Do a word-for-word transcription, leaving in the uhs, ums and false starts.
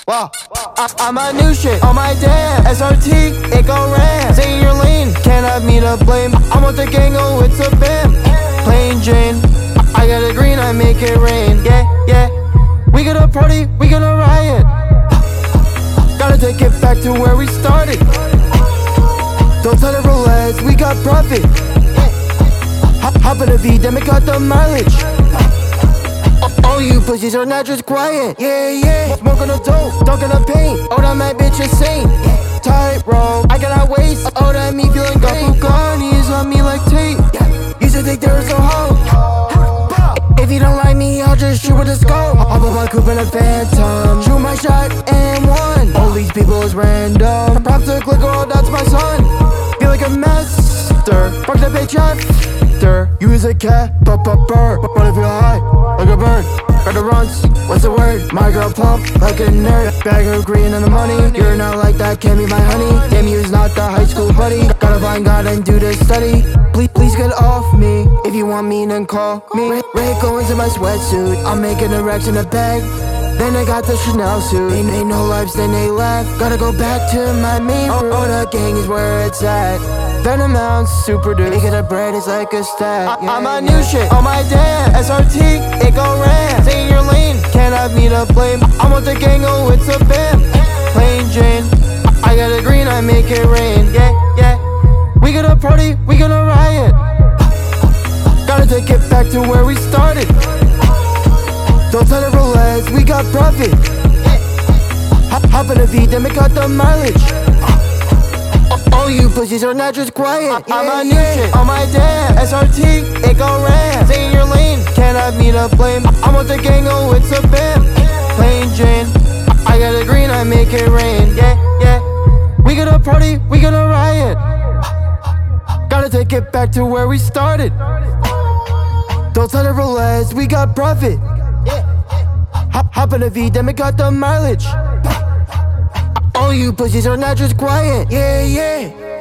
Wow. I, I'm on new shit on my damn S R T, it go ram. Stay in your lane, can't have me to blame. I'm with the gang, oh it's a bam. Plain Jane, I got a green, I make it rain. Yeah, yeah, we gonna party, we gonna riot. Gotta take it back to where we started. Don't tell the roulette, we got profit. Hop, hop in a V, then we got the mileage. All you pussies are not just quiet. Yeah, yeah, smoking a dope, talking a pain. Oh, that my bitch insane. Tight roll, I cannot waste. Oh, that me feeling great. Buganis on me like tape. Used to think there was a hoe. If you don't like me, I'll just shoot with a scope. I'll put my coupe in a phantom, shoot my shot and one. All these people is random. Props to click, oh, that's my son. Feel like a master, fuck the bitch after. Use a cat, pop up bird. Wanna feel high, like a bird. Got the runs, what's the word? My girl pump, like a nerd. Bag her green and the money. You're not like that, can't be my honey. Damn, you's not the high school buddy. Gotta find God and do the study. Please, please get off me. If you want me, then call me. Ray, Ray goes in my sweatsuit. I'm making a racks in a bag. Then I got the Chanel suit. Ain't, ain't no lives, then they laugh. Gotta go back to my main room. Oh, the gang is where it's at. Venom mounts, super dude. Making the bread is like a stack. Yeah, I'm on new shit on my damn S R T, it go ram. Stay in your lane, can't have me to blame. I'm with the gang, oh it's a bam. Plain Jane, I got a green, I make it rain. Yeah, yeah, we gonna party, we gonna riot. Gotta take it back to where we started. Don't tell the roulette, we got profit. Hop, hop in a V, then we got the mileage. All you pussies are not just quiet. Yeah, I'm on new yeah. shit on my damn S R T, it go ram. Stay in your lane, can't have me to blame. I'm with the gang, oh it's a bam. Plain Jane, I got a green, I make it rain. Yeah, yeah, we gonna party, we gonna riot. Gotta take it back to where we started. Don't tell the roulette, we got profit. Hop, hop in a V, then we got the mileage. All you pussies are not just quiet. Yeah, yeah.